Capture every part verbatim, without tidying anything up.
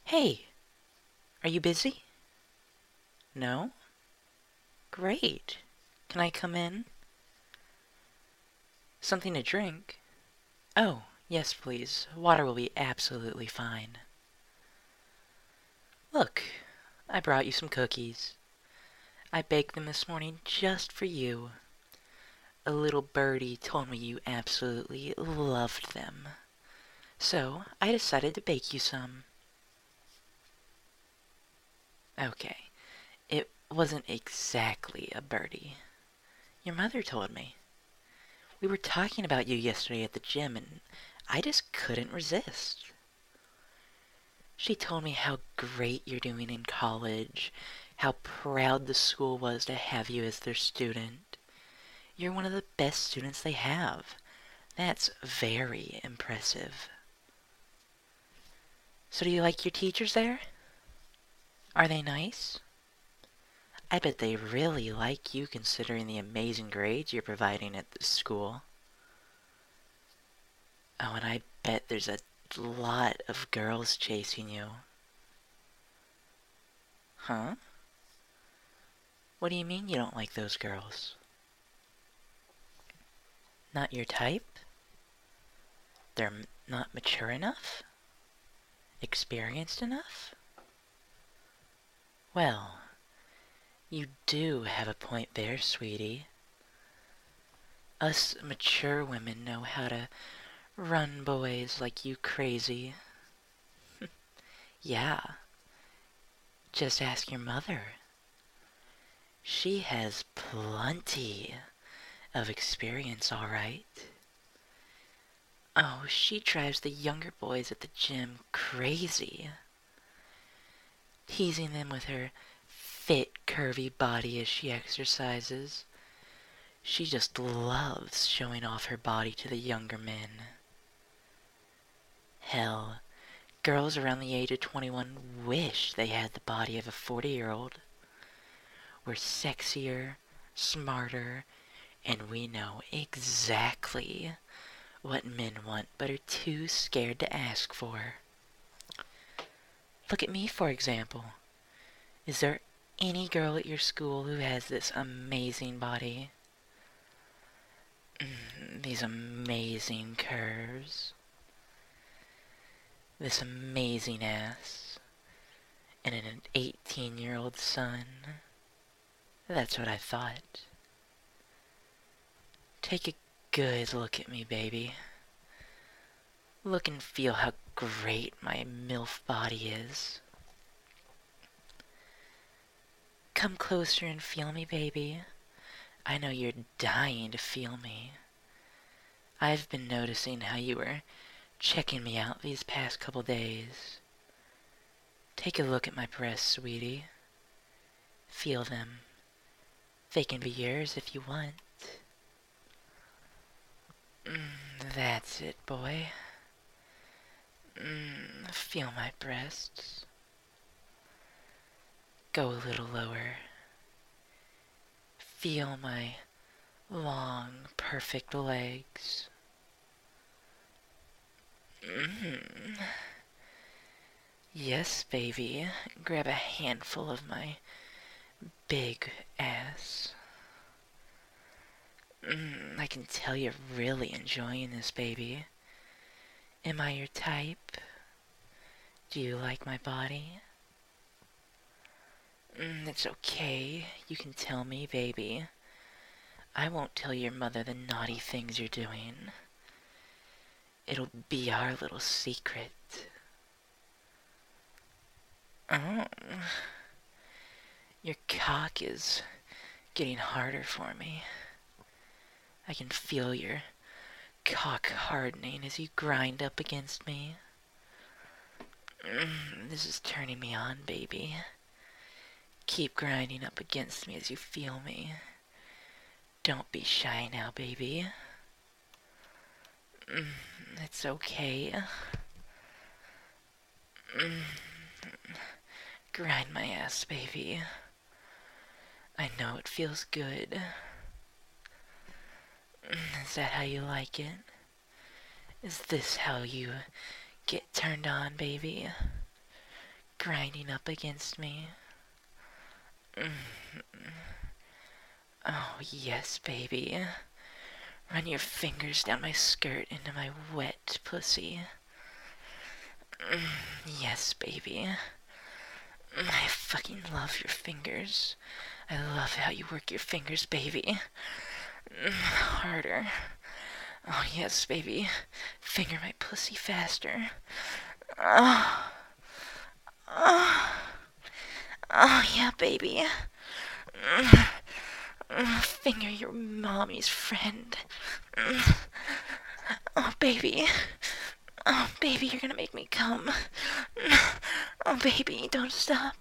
Hey, are you busy? No? Great. Can I come in? Something to drink? Oh, yes, please. Water will be absolutely fine. Look, I brought you some cookies. I baked them this morning just for you. A little birdie told me you absolutely loved them. So, I decided to bake you some. Okay, it wasn't exactly a birdie. Your mother told me. We were talking about you yesterday at the gym, and I just couldn't resist. She told me how great you're doing in college, how proud the school was to have you as their student. You're one of the best students they have. That's very impressive. So do you like your teachers there? Are they nice? I bet they really like you considering the amazing grades you're providing at the school. Oh, and I bet there's a lot of girls chasing you. Huh? What do you mean you don't like those girls? Not your type? They're m- not mature enough? Experienced enough? Well, you do have a point there, sweetie. Us mature women know how to run boys like you crazy. Yeah, just ask your mother. She has plenty of experience, all right. Oh, she drives the younger boys at the gym crazy, teasing them with her fit, curvy body as she exercises. She just loves showing off her body to the younger men. Hell, girls around the age of twenty-one wish they had the body of a forty-year-old. We're sexier, smarter, and we know exactly what men want but are too scared to ask for. Look at me, for example. Is there any girl at your school who has this amazing body? Mm, these amazing curves. This amazing ass. And an eighteen-year-old son. That's what I thought. Take a good look at me, baby. Look and feel how great my MILF body is. Come closer and feel me, baby. I know you're dying to feel me. I've been noticing how you were checking me out these past couple days. Take a look at my breasts, sweetie. Feel them. They can be yours if you want. Mm, that's it, boy. Mm, feel my breasts. Go a little lower. Feel my long, perfect legs. Mm. Yes, baby. Grab a handful of my big ass. Mm, I can tell you're really enjoying this, baby. Am I your type? Do you like my body? Mm, it's okay. You can tell me, baby. I won't tell your mother the naughty things you're doing. It'll be our little secret. Oh, your cock is getting harder for me. I can feel your cock hardening as you grind up against me. Mm, this is turning me on, baby. Keep grinding up against me as you feel me. Don't be shy now, baby. Mm, it's okay. Mm, grind my ass, baby. I know it feels good. Mm, is that how you like it? Is this how you get turned on, baby? grinding up against me. Oh, yes, baby. Run your fingers down my skirt into my wet pussy. Yes, baby. I fucking love your fingers. I love how you work your fingers, baby. Harder. Oh, yes, baby. Finger my pussy faster. Oh, oh, oh yeah, baby. Finger your mommy's friend. Oh, baby. Oh, baby, you're gonna make me come. Oh, baby, don't stop.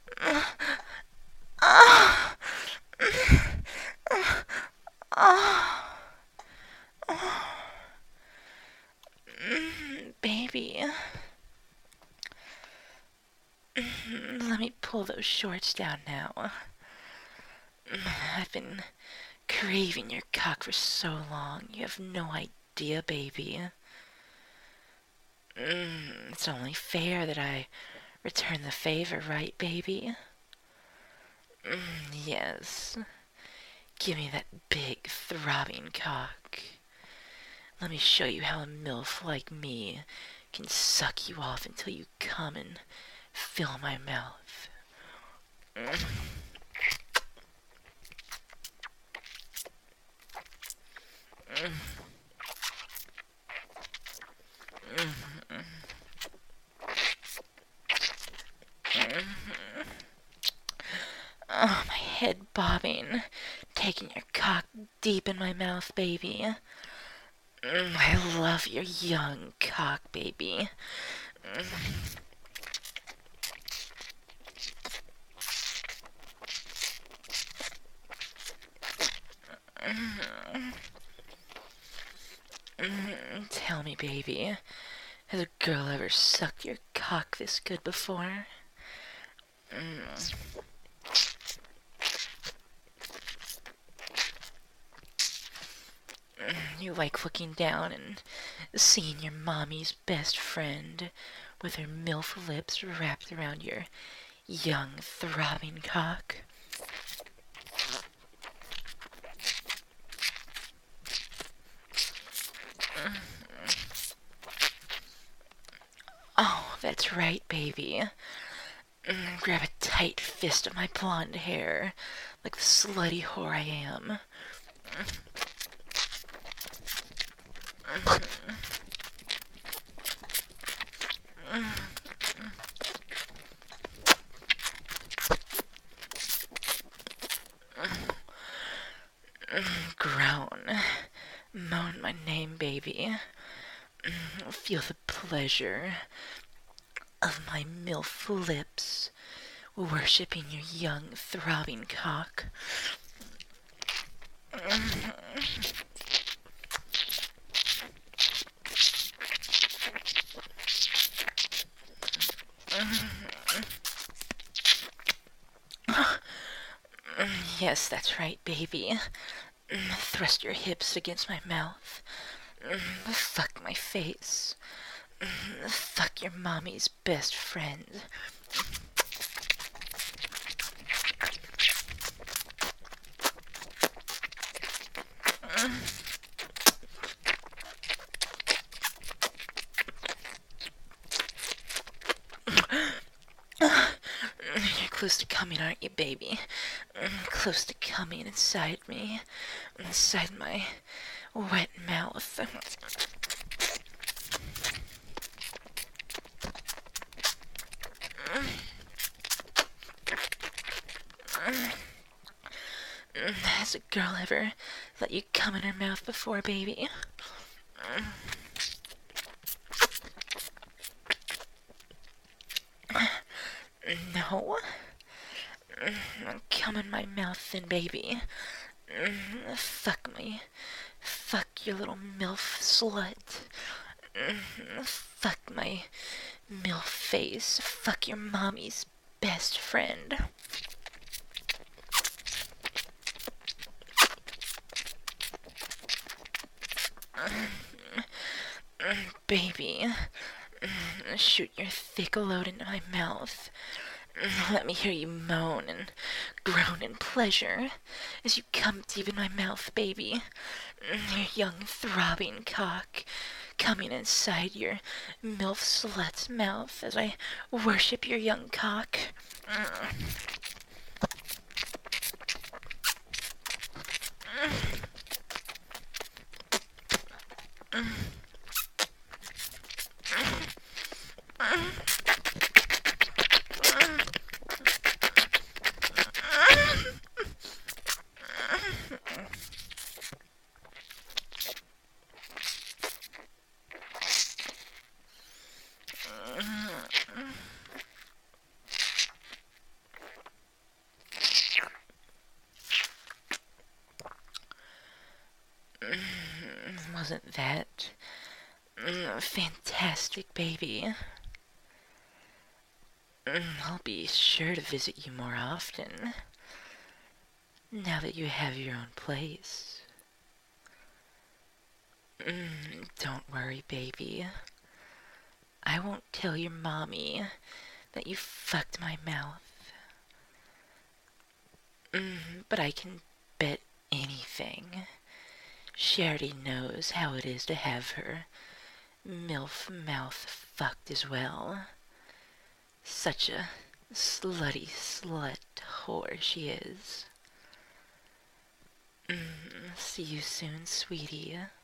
Oh, oh, oh. Baby. Let me pull those shorts down now. I've been craving your cock for so long. You have no idea, baby. Mm, it's only fair that I return the favor, right, baby? Mm, yes. Give me that big, throbbing cock. Let me show you how a MILF like me can suck you off until you come and fill my mouth. Mm. Mm. Mm. Mm. Oh, my head bobbing, taking your cock deep in my mouth, baby. Mm, I love your young cock, baby. Mm. Mm. Mm. Tell me, baby, has a girl ever sucked your cock this good before? Mm. You like looking down and seeing your mommy's best friend with her MILF lips wrapped around your young, throbbing cock? Oh, that's right, baby. Grab a tight fist of my blonde hair, like the slutty whore I am. Groan. Moan my name, baby. Feel the pleasure of my MILF lips worshipping your young, throbbing cock. Yes, that's right, baby. Thrust your hips against my mouth. Fuck my face. Fuck your mommy's best friend. You're close to coming, aren't you, baby? Close to coming inside me. Inside my wet mouth. Has a girl ever let you come in her mouth before, baby? No? Come in my mouth then, baby. Fuck me. Fuck your little MILF slut. Fuck my MILF face. Fuck your mommy's best friend. Baby, Shoot your thick load into my mouth. Let me hear you moan and groan in pleasure as you come deep in my mouth, baby. Your young throbbing cock coming inside your MILF slut's mouth as I worship your young cock. Wasn't that fantastic, baby? I'll be sure to visit you more often, now that you have your own place. Don't worry, baby. I won't tell your mommy that you fucked my mouth. But I can bet anything she already knows how it is to have her MILF mouth fucked as well. Such a slutty slut whore she is. Mm, see you soon, sweetie.